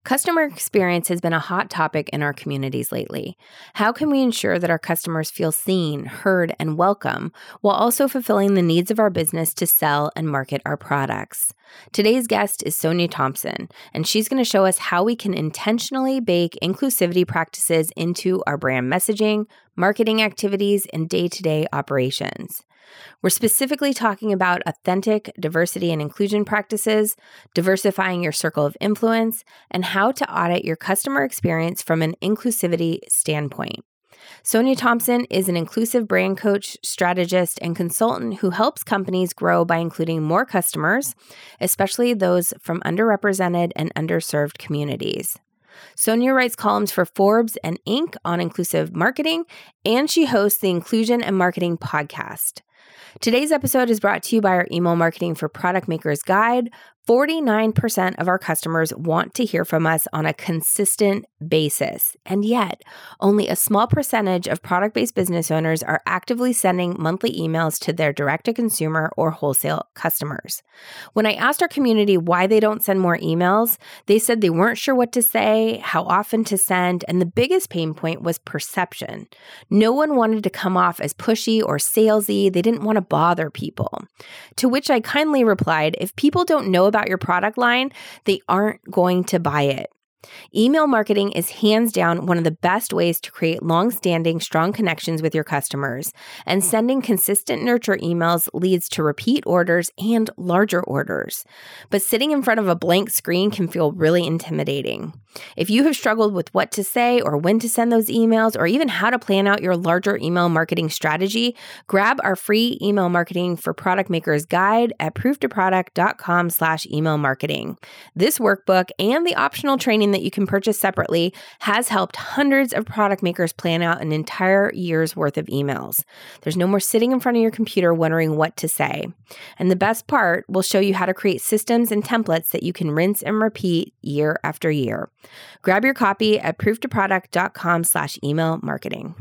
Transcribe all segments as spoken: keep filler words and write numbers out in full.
Customer experience has been a hot topic in our communities lately. How can we ensure that our customers feel seen, heard, and welcome, while also fulfilling the needs of our business to sell and market our products? Today's guest is Sonia Thompson, and she's going to show us how we can intentionally bake inclusivity practices into our brand messaging, marketing activities, and day-to-day operations. We're specifically talking about authentic diversity and inclusion practices, diversifying your circle of influence, and how to audit your customer experience from an inclusivity standpoint. Sonia Thompson is an inclusive brand coach, strategist, and consultant who helps companies grow by including more customers, especially those from underrepresented and underserved communities. Sonia writes columns for Forbes and Inc on inclusive marketing, and she hosts the Inclusion and Marketing podcast. Today's episode is brought to you by our Email Marketing for Product Makers Guide. forty-nine percent of our customers want to hear from us on a consistent basis, and yet only a small percentage of product-based business owners are actively sending monthly emails to their direct-to-consumer or wholesale customers. When I asked our community why they don't send more emails, they said they weren't sure what to say, how often to send, and the biggest pain point was perception. No one wanted to come off as pushy or salesy. They didn't want to bother people. To which I kindly replied, if people don't know about your product line, they aren't going to buy it. Email marketing is hands down one of the best ways to create long-standing, strong connections with your customers, and sending consistent nurture emails leads to repeat orders and larger orders. But sitting in front of a blank screen can feel really intimidating. If you have struggled with what to say or when to send those emails, or even how to plan out your larger email marketing strategy, grab our free Email Marketing for Product Makers Guide at prooftoproduct.com slash email marketing. This workbook and the optional training that you can purchase separately has helped hundreds of product makers plan out an entire year's worth of emails. There's no more sitting in front of your computer wondering what to say. And the best part, we'll show you how to create systems and templates that you can rinse and repeat year after year. Grab your copy at prooftoproduct.com slash email marketing.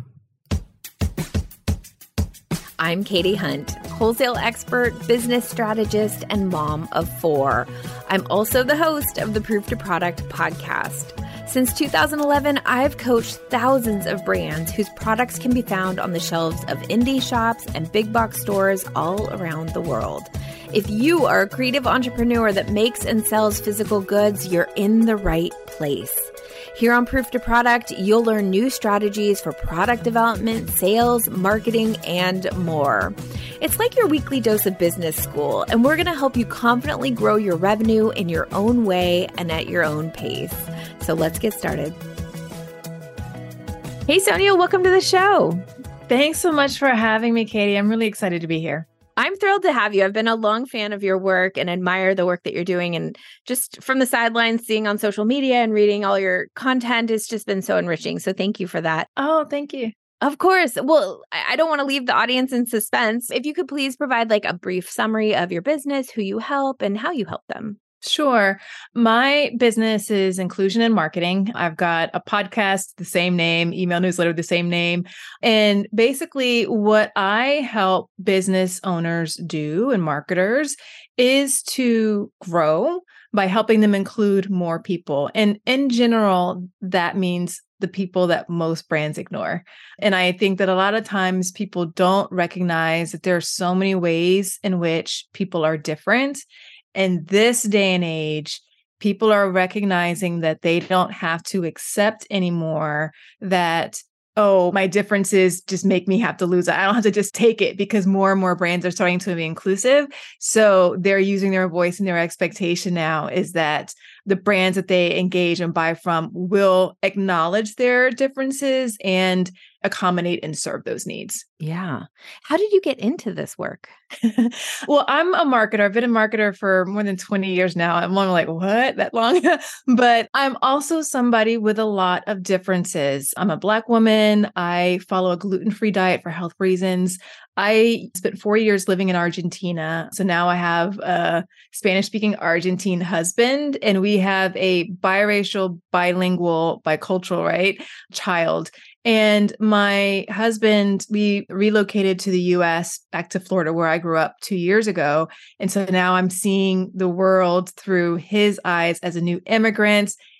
I'm Katie Hunt, wholesale expert, business strategist, and mom of four. I'm also the host of the Proof to Product podcast. Since two thousand eleven, I've coached thousands of brands whose products can be found on the shelves of indie shops and big box stores all around the world. If you are a creative entrepreneur that makes and sells physical goods, you're in the right place. Here on Proof to Product, you'll learn new strategies for product development, sales, marketing, and more. It's like your weekly dose of business school, and we're going to help you confidently grow your revenue in your own way and at your own pace. So let's get started. Hey, Sonia, welcome to the show. Thanks so much for having me, Katie. I'm really excited to be here. I'm thrilled to have you. I've been a long fan of your work and admire the work that you're doing. And just from the sidelines, seeing on social media and reading all your content has just been so enriching. So thank you for that. Oh, thank you. Of course. Well, I don't want to leave the audience in suspense. If you could please provide like a brief summary of your business, who you help, and how you help them. Sure. My business is Inclusion and Marketing. I've got a podcast, the same name, email newsletter, the same name. And basically what I help business owners do and marketers is to grow by helping them include more people. And in general, that means the people that most brands ignore. And I think that a lot of times people don't recognize that there are so many ways in which people are different. In this day and age, people are recognizing that they don't have to accept anymore that, oh, my differences just make me have to lose it. I don't have to just take it, because more and more brands are starting to be inclusive. So they're using their voice, and their expectation now is that the brands that they engage and buy from will acknowledge their differences and accommodate and serve those needs. Yeah. How did you get into this work? Well, I'm a marketer. I've been a marketer for more than twenty years now. I'm like, what? That long? But I'm also somebody with a lot of differences. I'm a Black woman. I follow a gluten-free diet for health reasons. I spent four years living in Argentina. So now I have a Spanish-speaking Argentine husband, and we have a biracial, bilingual, bicultural, right, child. And my husband, we relocated to the U S back to Florida, where I grew up two years ago. And so now I'm seeing the world through his eyes as a new immigrant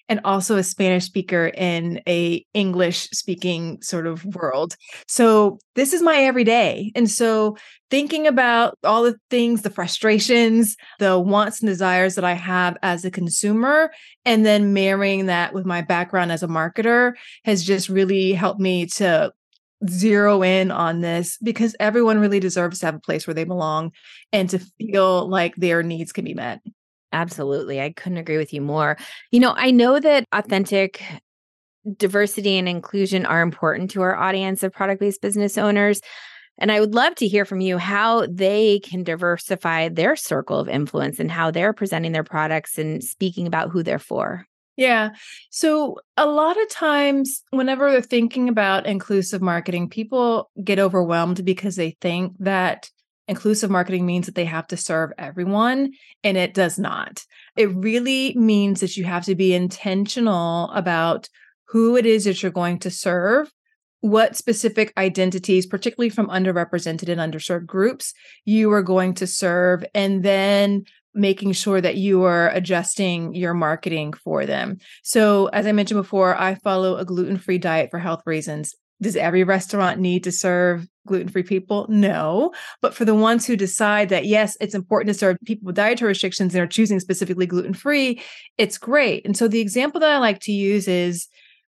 and also a Spanish speaker in a English speaking sort of world. So this is my everyday. And so thinking about all the things, the frustrations, the wants and desires that I have as a consumer, and then marrying that with my background as a marketer has just really helped me to zero in on this, because everyone really deserves to have a place where they belong and to feel like their needs can be met. Absolutely. I couldn't agree with you more. You know, I know that authentic diversity and inclusion are important to our audience of product-based business owners. And I would love to hear from you how they can diversify their circle of influence and how they're presenting their products and speaking about who they're for. Yeah. So a lot of times, whenever they're thinking about inclusive marketing, people get overwhelmed because they think that inclusive marketing means that they have to serve everyone, and it does not. It really means that you have to be intentional about who it is that you're going to serve, what specific identities, particularly from underrepresented and underserved groups, you are going to serve, and then making sure that you are adjusting your marketing for them. So as I mentioned before, I follow a gluten-free diet for health reasons. Does every restaurant need to serve gluten-free people? No. But for the ones who decide that, yes, it's important to serve people with dietary restrictions and are choosing specifically gluten-free, it's great. And so the example that I like to use is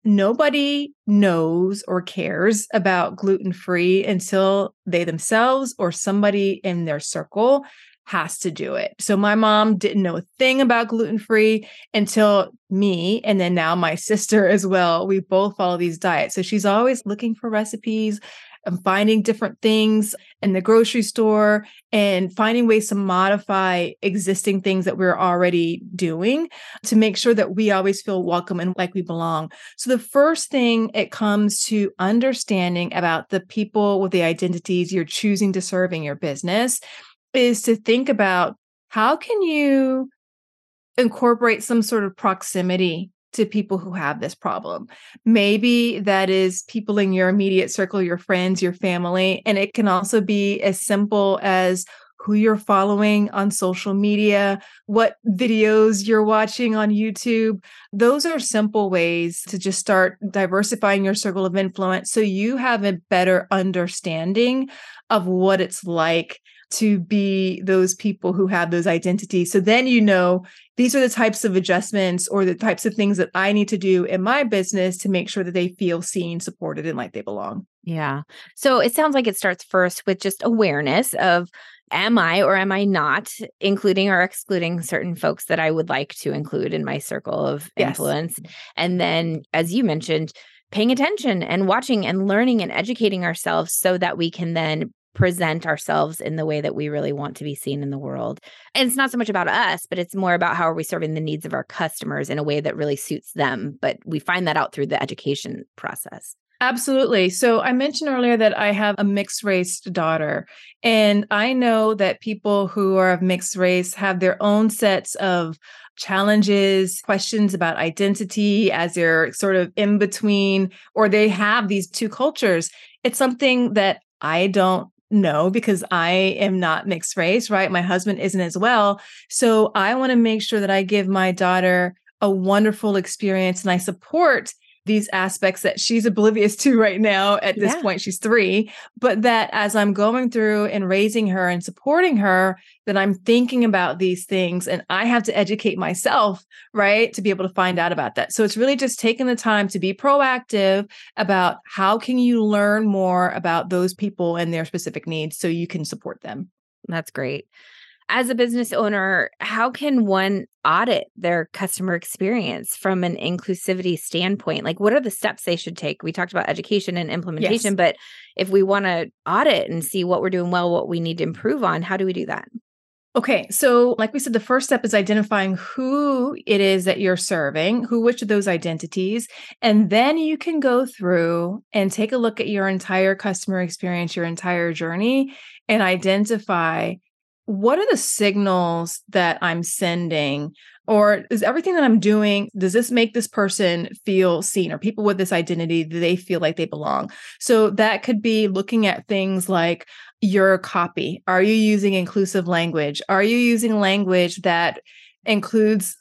nobody knows or cares about gluten-free until they themselves or somebody in their circle has to do it. So my mom didn't know a thing about gluten-free until me, and then now my sister as well. We both follow these diets. So she's always looking for recipes and finding different things in the grocery store and finding ways to modify existing things that we're already doing to make sure that we always feel welcome and like we belong. So the first thing it comes to understanding about the people with the identities you're choosing to serve in your business is to think about how can you incorporate some sort of proximity to people who have this problem. Maybe that is people in your immediate circle, your friends, your family, and it can also be as simple as who you're following on social media, what videos you're watching on YouTube. Those are simple ways to just start diversifying your circle of influence so you have a better understanding of what it's like to be those people who have those identities. So then you know, these are the types of adjustments or the types of things that I need to do in my business to make sure that they feel seen, supported, and like they belong. Yeah. So it sounds like it starts first with just awareness of, am I or am I not including or excluding certain folks that I would like to include in my circle of Yes. influence? And then, as you mentioned, paying attention and watching and learning and educating ourselves so that we can then present ourselves in the way that we really want to be seen in the world. And it's not so much about us, but it's more about how are we serving the needs of our customers in a way that really suits them. But we find that out through the education process. Absolutely. So I mentioned earlier that I have a mixed race daughter, and I know that people who are of mixed race have their own sets of challenges, questions about identity as they're sort of in between, or they have these two cultures. It's something that I don't know because I am not mixed race, right? My husband isn't as well. So I want to make sure that I give my daughter a wonderful experience and I support these aspects that she's oblivious to right now. At this Yeah. point, she's three, but that as I'm going through and raising her and supporting her, that I'm thinking about these things and I have to educate myself, right, to be able to find out about that. So it's really just taking the time to be proactive about how can you learn more about those people and their specific needs so you can support them. That's great. As a business owner, how can one audit their customer experience from an inclusivity standpoint? Like, what are the steps they should take? We talked about education and implementation, Yes. but if we want to audit and see what we're doing well, what we need to improve on, how do we do that? Okay, so like we said, the first step is identifying who it is that you're serving, who, which of those identities, and then you can go through and take a look at your entire customer experience, your entire journey, and identify what are the signals that I'm sending, or is everything that I'm doing, does this make this person feel seen, or people with this identity, do they feel like they belong? So that could be looking at things like your copy. Are you using inclusive language? Are you using language that includes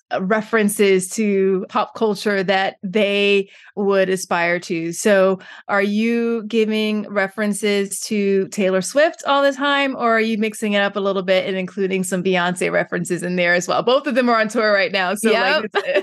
references to pop culture that they would aspire to. So are you giving references to Taylor Swift all the time, or are you mixing it up a little bit and including some Beyonce references in there as well? Both of them are on tour right now. So Yep.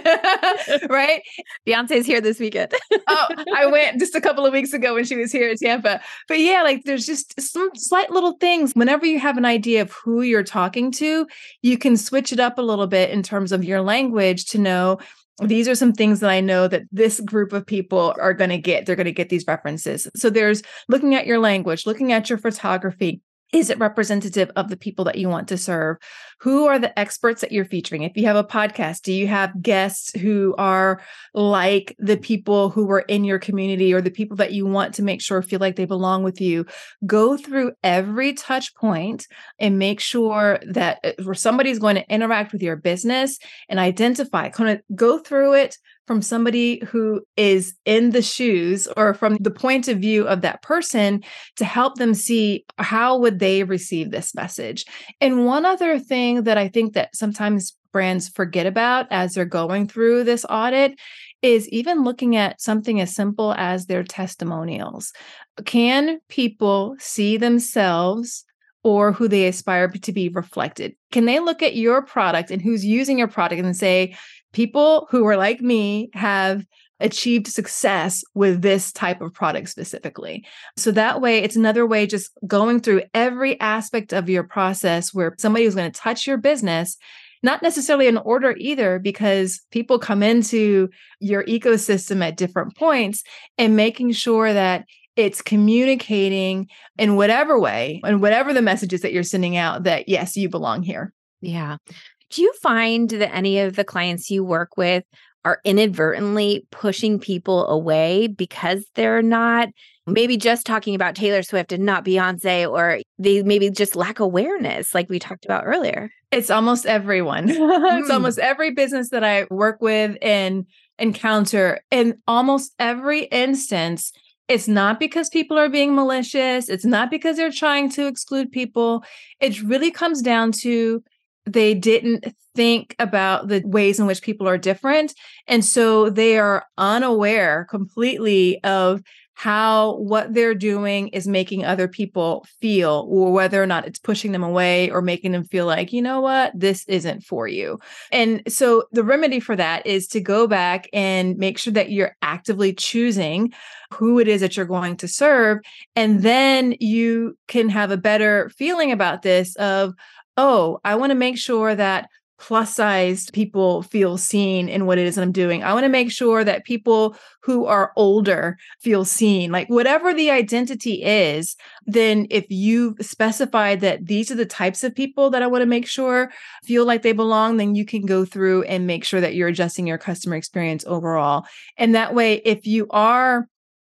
like, right? Beyonce's here this weekend. Oh, I went just a couple of weeks ago when she was here in Tampa. But yeah, like there's just some slight little things. Whenever you have an idea of who you're talking to, you can switch it up a little bit in terms of your language to know these are some things that I know that this group of people are going to get. They're going to get these references. So there's looking at your language, looking at your photography. Is it representative of the people that you want to serve? Who are the experts that you're featuring? If you have a podcast, do you have guests who are like the people who are in your community or the people that you want to make sure feel like they belong with you? Go through every touch point and make sure that where somebody's going to interact with your business and identify, kind of go through it from somebody who is in the shoes or from the point of view of that person to help them see how would they receive this message. And one other thing that I think that sometimes brands forget about as they're going through this audit is even looking at something as simple as their testimonials. Can people see themselves or who they aspire to be reflected? Can they look at your product and who's using your product and say, people who are like me have achieved success with this type of product specifically? So that way, it's another way just going through every aspect of your process where somebody is going to touch your business, not necessarily in order either, because people come into your ecosystem at different points, and making sure that it's communicating in whatever way and whatever the messages that you're sending out that, yes, you belong here. Yeah. Do you find that any of the clients you work with are inadvertently pushing people away because they're not maybe just talking about Taylor Swift and not Beyonce, or they maybe just lack awareness like we talked about earlier? It's almost everyone. Mm. It's almost every business that I work with and encounter. In almost every instance, it's not because people are being malicious. It's not because they're trying to exclude people. It really comes down to they didn't think about the ways in which people are different. And so they are unaware completely of how what they're doing is making other people feel, or whether or not it's pushing them away or making them feel like, you know what, this isn't for you. And so the remedy for that is to go back and make sure that you're actively choosing who it is that you're going to serve. And then you can have a better feeling about this of, oh, I want to make sure that plus sized people feel seen in what it is that I'm doing. I want to make sure that people who are older feel seen. Like whatever the identity is, then if you've specified that these are the types of people that I want to make sure feel like they belong, then you can go through and make sure that you're adjusting your customer experience overall. And that way, if you are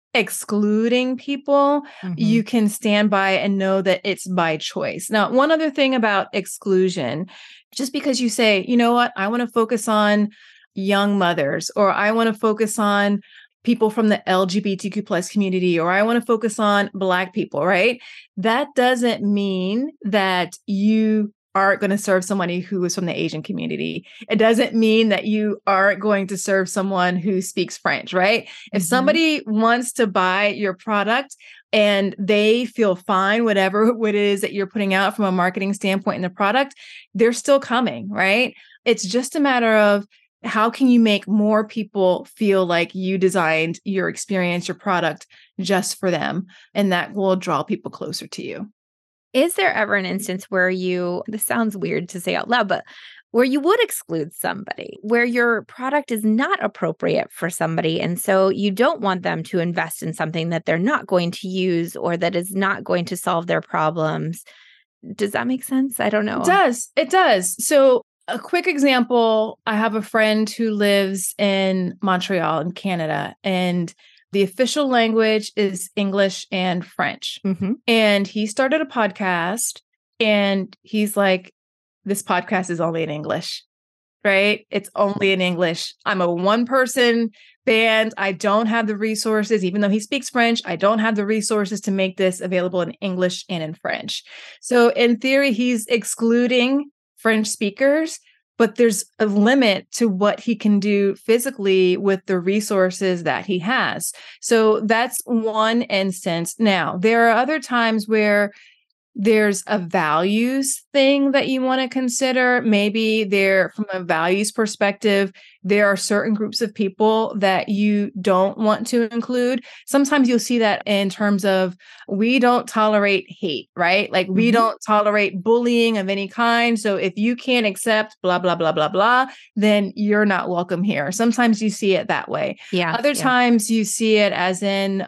excluding people, mm-hmm. you can stand by and know that it's by choice. Now, one other thing about exclusion, just because you say, you know what, I want to focus on young mothers, or I want to focus on people from the L G B T Q plus community, or I want to focus on Black people, right? That doesn't mean that you aren't going to serve somebody who is from the Asian community. It doesn't mean that you aren't going to serve someone who speaks French, right? Mm-hmm. If somebody wants to buy your product and they feel fine, whatever it is that you're putting out from a marketing standpoint in the product, they're still coming, right? It's just a matter of how can you make more people feel like you designed your experience, your product just for them, and that will draw people closer to you. Is there ever an instance where you, this sounds weird to say out loud, but where you would exclude somebody, where your product is not appropriate for somebody, and so you don't want them to invest in something that they're not going to use or that is not going to solve their problems? Does that make sense? I don't know. It does. It does. So a quick example, I have a friend who lives in Montreal in Canada, and the official language is English and French. Mm-hmm. And he started a podcast, and he's like, this podcast is only in English, right? It's only in English. I'm a one-person band. I don't have the resources, even though he speaks French, I don't have the resources to make this available in English and in French. So in theory, he's excluding French speakers, but there's a limit to what he can do physically with the resources that he has. So that's one instance. Now, there are other times where there's a values thing that you want to consider. Maybe there, from a values perspective, there are certain groups of people that you don't want to include. Sometimes you'll see that in terms of, we don't tolerate hate, right? Like, we mm-hmm. don't tolerate bullying of any kind. So if you can't accept blah, blah, blah, blah, blah, then you're not welcome here. Sometimes you see it that way. Yeah. Other yeah. times you see it as in,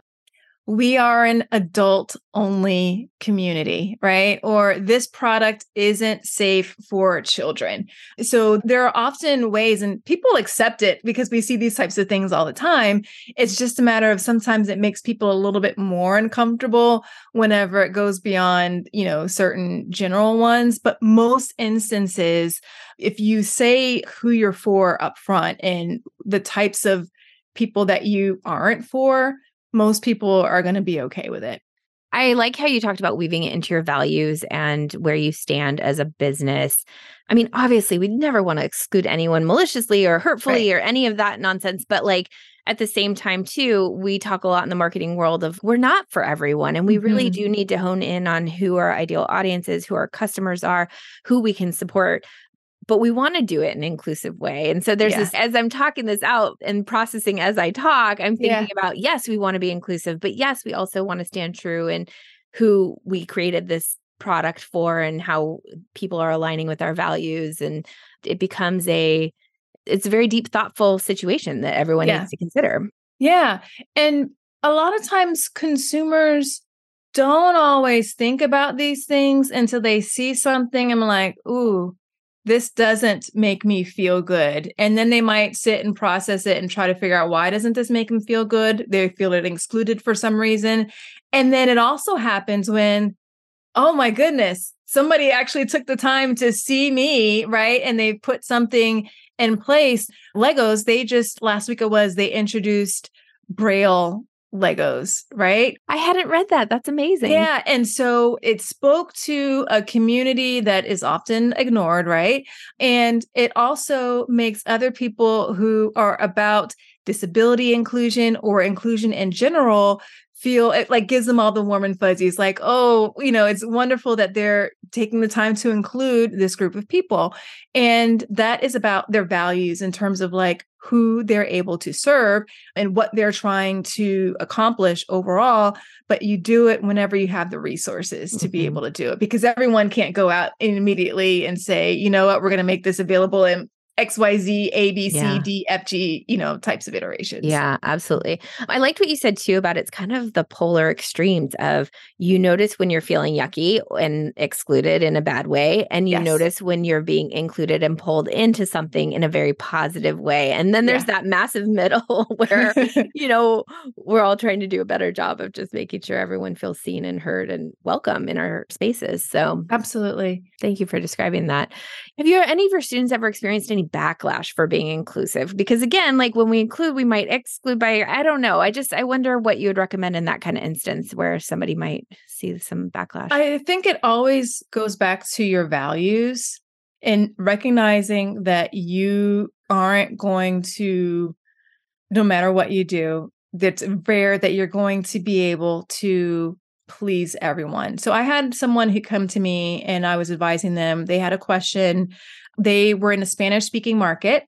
we are an adult only community, right? Or this product isn't safe for children. So there are often ways, and people accept it because we see these types of things all the time. It's just a matter of, sometimes it makes people a little bit more uncomfortable whenever it goes beyond, you know, certain general ones. But most instances, if you say who you're for up front and the types of people that you aren't for, most people are going to be okay with it. I like how you talked about weaving it into your values and where you stand as a business. I mean, obviously, we never want to exclude anyone maliciously or hurtfully right. or any of that nonsense. But like, at the same time, too, we talk a lot in the marketing world of, we're not for everyone. And we mm-hmm. really do need to hone in on who our ideal audience is, who our customers are, who we can support. But we want to do it in an inclusive way. And so there's yeah. this, as I'm talking this out and processing as I talk, I'm thinking yeah. about, yes, we want to be inclusive, but yes, we also want to stand true in who we created this product for and how people are aligning with our values. And it becomes a, it's a very deep, thoughtful situation that everyone yeah. needs to consider. Yeah. And a lot of times consumers don't always think about these things until they see something and like, ooh, this doesn't make me feel good. And then they might sit and process it and try to figure out, why doesn't this make them feel good? They feel it excluded for some reason. And then it also happens when, oh my goodness, somebody actually took the time to see me, right? And they put something in place. Legos, they just, last week it was, they introduced Braille Legos, right? I hadn't read that. That's amazing. Yeah. And so it spoke to a community that is often ignored, right? And it also makes other people who are about disability inclusion or inclusion in general feel, it like gives them all the warm and fuzzies, like, oh, you know, it's wonderful that they're taking the time to include this group of people. And that is about their values in terms of like who they're able to serve and what they're trying to accomplish overall. But you do it whenever you have the resources to mm-hmm. be able to do it, because everyone can't go out immediately and say, you know what, we're going to make this available in X, Y, Z, A, B, C, yeah. D, F, G, you know, types of iterations. Yeah, absolutely. I liked what you said too about it's kind of the polar extremes of, you notice when you're feeling yucky and excluded in a bad way, and you yes. notice when you're being included and pulled into something in a very positive way. And then there's yeah. that massive middle where, you know, we're all trying to do a better job of just making sure everyone feels seen and heard and welcome in our spaces. So absolutely. Thank you for describing that. Have you, any of your students ever experienced any backlash for being inclusive? Because again, like when we include, we might exclude by, I don't know. I just, I wonder what you would recommend in that kind of instance where somebody might see some backlash. I think it always goes back to your values and recognizing that you aren't going to, no matter what you do, that's rare that you're going to be able to please everyone. So I had someone who come to me and I was advising them. They had a question. They were in a Spanish speaking market,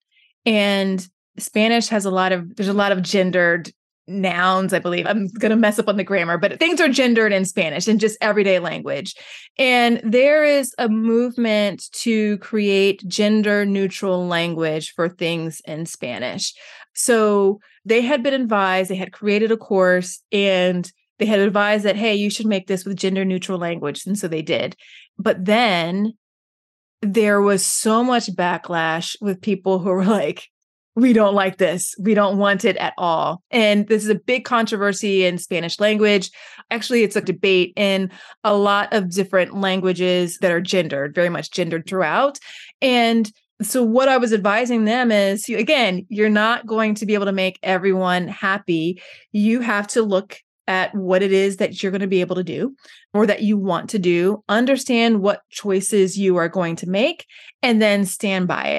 and Spanish has a lot of, there's a lot of gendered nouns, I believe. I'm going to mess up on the grammar, but things are gendered in Spanish in just everyday language. And there is a movement to create gender neutral language for things in Spanish. So they had been advised, they had created a course, and they had advised that, hey, you should make this with gender neutral language. And so they did. But then there was so much backlash with people who were like, we don't like this. We don't want it at all. And this is a big controversy in Spanish language. Actually, it's a debate in a lot of different languages that are gendered, very much gendered throughout. And so what I was advising them is, again, you're not going to be able to make everyone happy. You have to look at what it is that you're going to be able to do or that you want to do, understand what choices you are going to make, and then stand by it.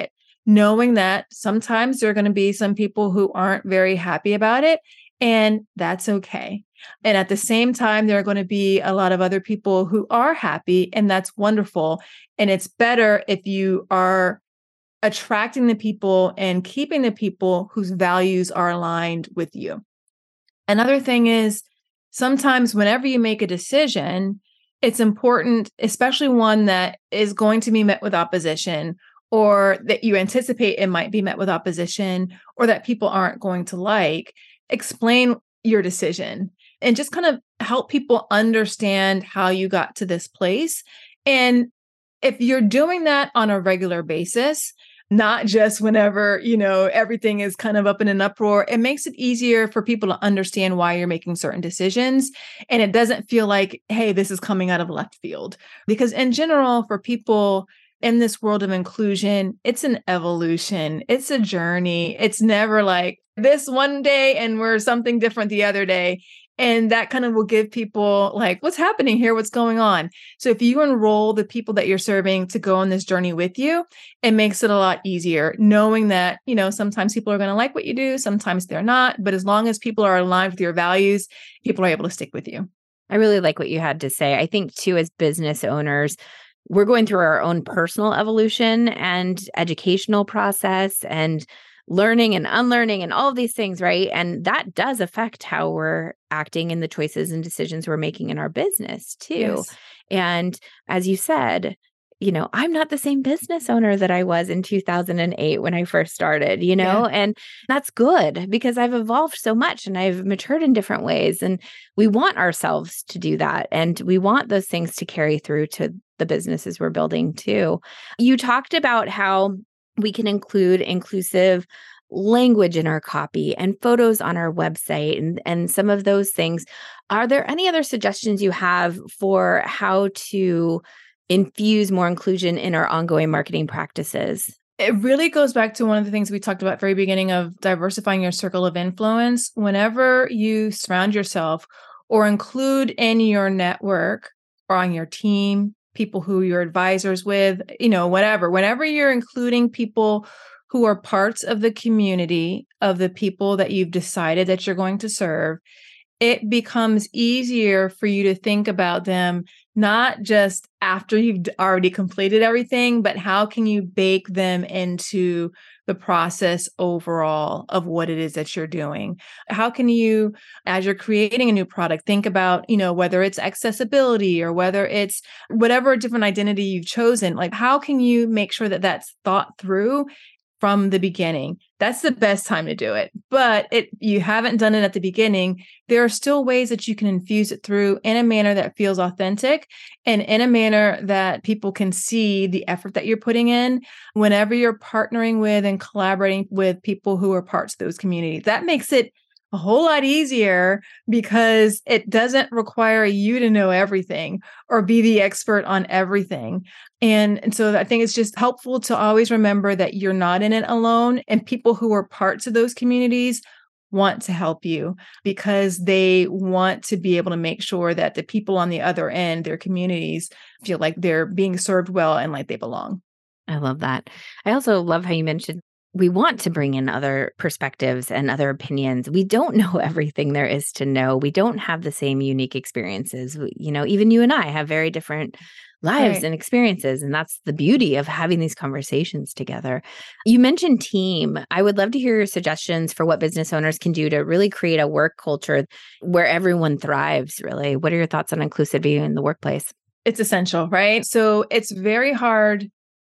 knowing that sometimes there are going to be some people who aren't very happy about it, and that's okay. And at the same time, there are going to be a lot of other people who are happy, and that's wonderful. And it's better if you are attracting the people and keeping the people whose values are aligned with you. Another thing is sometimes whenever you make a decision, it's important, especially one that is going to be met with opposition, or that you anticipate it might be met with opposition, or that people aren't going to like, explain your decision and just kind of help people understand how you got to this place. And if you're doing that on a regular basis, not just whenever, you know, everything is kind of up in an uproar, it makes it easier for people to understand why you're making certain decisions. And it doesn't feel like, hey, this is coming out of left field. Because in general, for people in this world of inclusion, it's an evolution. It's a journey. It's never like this one day and we're something different the other day. And that kind of will give people like, what's happening here? What's going on? So if you enroll the people that you're serving to go on this journey with you, it makes it a lot easier, knowing that, you know, sometimes people are going to like what you do, sometimes they're not. But as long as people are aligned with your values, people are able to stick with you. I really like what you had to say. I think too, as business owners, we're going through our own personal evolution and educational process and learning and unlearning and all of these things, right? And that does affect how we're acting in the choices and decisions we're making in our business too. Yes. And as you said, you know, I'm not the same business owner that I was in two thousand eight when I first started, you know, Yeah. and that's good because I've evolved so much and I've matured in different ways. And we want ourselves to do that. And we want those things to carry through to the businesses we're building too. You talked about how we can include inclusive language in our copy and photos on our website and, and some of those things. Are there any other suggestions you have for how to infuse more inclusion in our ongoing marketing practices? It really goes back to one of the things we talked about at the very beginning of diversifying your circle of influence. Whenever you surround yourself or include in your network or on your team, people who you're advisors with, you know, whatever, whenever you're including people who are parts of the community of the people that you've decided that you're going to serve, it becomes easier for you to think about them, not just after you've already completed everything, but how can you bake them into the process overall of what it is that you're doing? How can you, as you're creating a new product, think about, you know, whether it's accessibility or whether it's whatever different identity you've chosen, like how can you make sure that that's thought through from the beginning? That's the best time to do it. But it you haven't done it at the beginning, there are still ways that you can infuse it through in a manner that feels authentic and in a manner that people can see the effort that you're putting in whenever you're partnering with and collaborating with people who are parts of those communities. That makes it a whole lot easier because it doesn't require you to know everything or be the expert on everything. And, and so I think it's just helpful to always remember that you're not in it alone, and people who are parts of those communities want to help you because they want to be able to make sure that the people on the other end, their communities, feel like they're being served well and like they belong. I love that. I also love how you mentioned we want to bring in other perspectives and other opinions. We don't know everything there is to know. We don't have the same unique experiences. We, you know, even you and I have very different lives Right. and experiences. And that's the beauty of having these conversations together. You mentioned team. I would love to hear your suggestions for what business owners can do to really create a work culture where everyone thrives, really. What are your thoughts on inclusivity in the workplace? It's essential, right? So it's very hard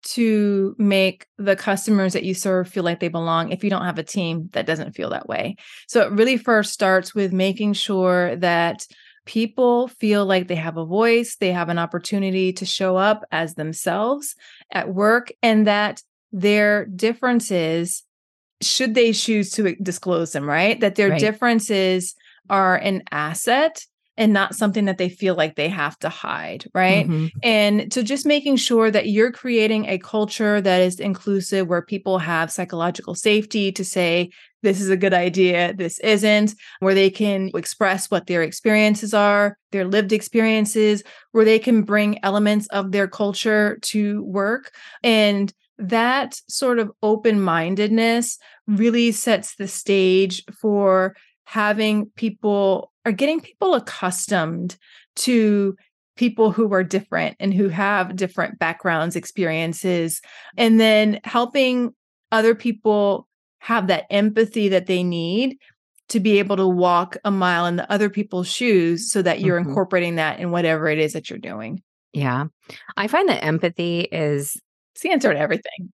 to make the customers that you serve feel like they belong if you don't have a team that doesn't feel that way. So it really first starts with making sure that people feel like they have a voice, they have an opportunity to show up as themselves at work, and that their differences, should they choose to disclose them, right? That their Right. differences are an asset and not something that they feel like they have to hide, right? Mhm. And so just making sure that you're creating a culture that is inclusive, where people have psychological safety to say, this is a good idea, this isn't, where they can express what their experiences are, their lived experiences, where they can bring elements of their culture to work. And that sort of open-mindedness really sets the stage for having people or getting people accustomed to people who are different and who have different backgrounds, experiences, and then helping other people have that empathy that they need to be able to walk a mile in the other people's shoes so that you're mm-hmm. incorporating that in whatever it is that you're doing. Yeah. I find that empathy is it's the answer to everything.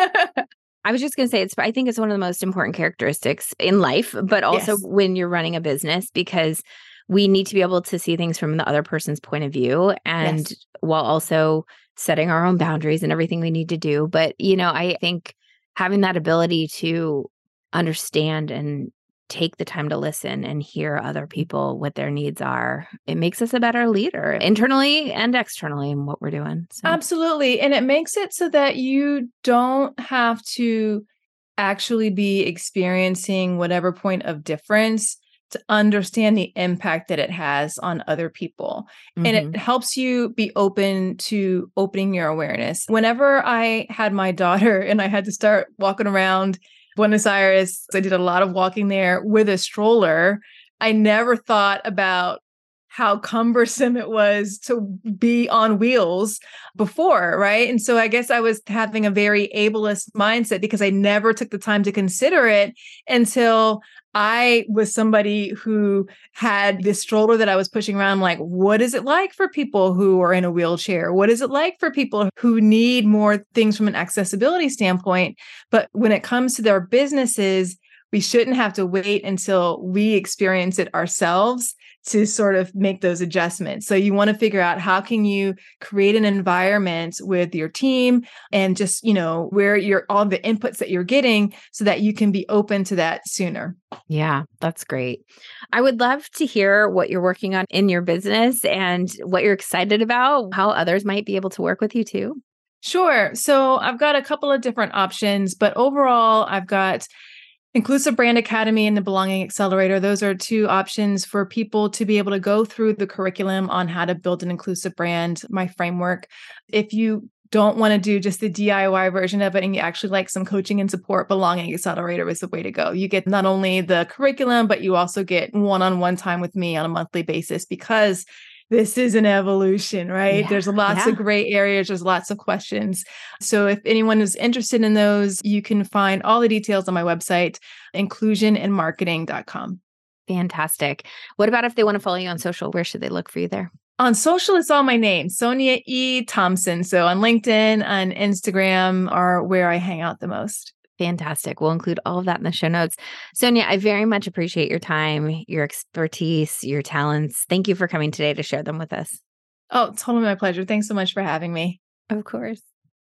I was just going to say, it's. I think it's one of the most important characteristics in life, but also yes. when you're running a business, because we need to be able to see things from the other person's point of view, and yes. while also setting our own boundaries and everything we need to do. But, you know, I think having that ability to understand and take the time to listen and hear other people, what their needs are, it makes us a better leader internally and externally in what we're doing. So. Absolutely. And it makes it so that you don't have to actually be experiencing whatever point of difference to understand the impact that it has on other people. Mm-hmm. And it helps you be open to opening your awareness. Whenever I had my daughter and I had to start walking around Buenos Aires, I did a lot of walking there with a stroller. I never thought about how cumbersome it was to be on wheels before, right? And so I guess I was having a very ableist mindset because I never took the time to consider it until I was somebody who had this stroller that I was pushing around. Like, what is it like for people who are in a wheelchair? What is it like for people who need more things from an accessibility standpoint? But when it comes to their businesses, we shouldn't have to wait until we experience it ourselves to sort of make those adjustments. So you want to figure out how can you create an environment with your team and just, you know, where you're all the inputs that you're getting so that you can be open to that sooner. Yeah, that's great. I would love to hear what you're working on in your business and what you're excited about, how others might be able to work with you too. Sure. So I've got a couple of different options, but overall, I've got Inclusive Brand Academy and the Belonging Accelerator. Those are two options for people to be able to go through the curriculum on how to build an inclusive brand, my framework. If you don't want to do just the D I Y version of it and you actually like some coaching and support, Belonging Accelerator is the way to go. You get not only the curriculum, but you also get one-on-one time with me on a monthly basis because this is an evolution, right? Yeah, There's lots yeah. of gray areas. There's lots of questions. So if anyone is interested in those, you can find all the details on my website, inclusion and marketing dot com. Fantastic. What about if they want to follow you on social? Where should they look for you there? On social, it's all my name, Sonia E. Thompson. So on LinkedIn and Instagram are where I hang out the most. Fantastic. We'll include all of that in the show notes. Sonia, I very much appreciate your time, your expertise, your talents. Thank you for coming today to share them with us. Oh, totally my pleasure. Thanks so much for having me. Of course.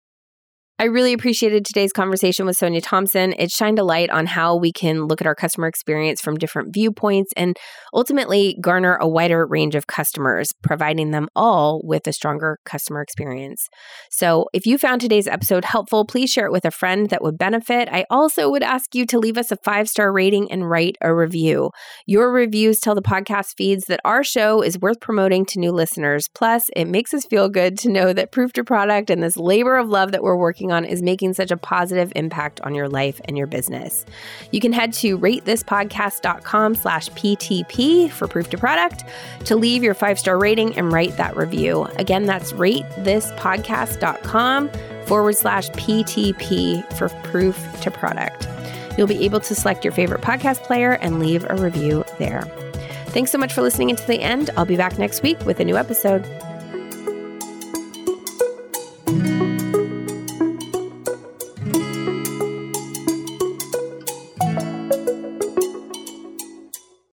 I really appreciated today's conversation with Sonia Thompson. It shined a light on how we can look at our customer experience from different viewpoints and ultimately garner a wider range of customers, providing them all with a stronger customer experience. So if you found today's episode helpful, please share it with a friend that would benefit. I also would ask you to leave us a five-star rating and write a review. Your reviews tell the podcast feeds that our show is worth promoting to new listeners. Plus, it makes us feel good to know that Proof to Product and this labor of love that we're working on is making such a positive impact on your life and your business. You can head to ratethispodcast.com slash PTP for Proof to Product to leave your five-star rating and write that review. Again, that's ratethispodcast.com forward slash PTP for Proof to Product. You'll be able to select your favorite podcast player and leave a review there. Thanks so much for listening until the end. I'll be back next week with a new episode.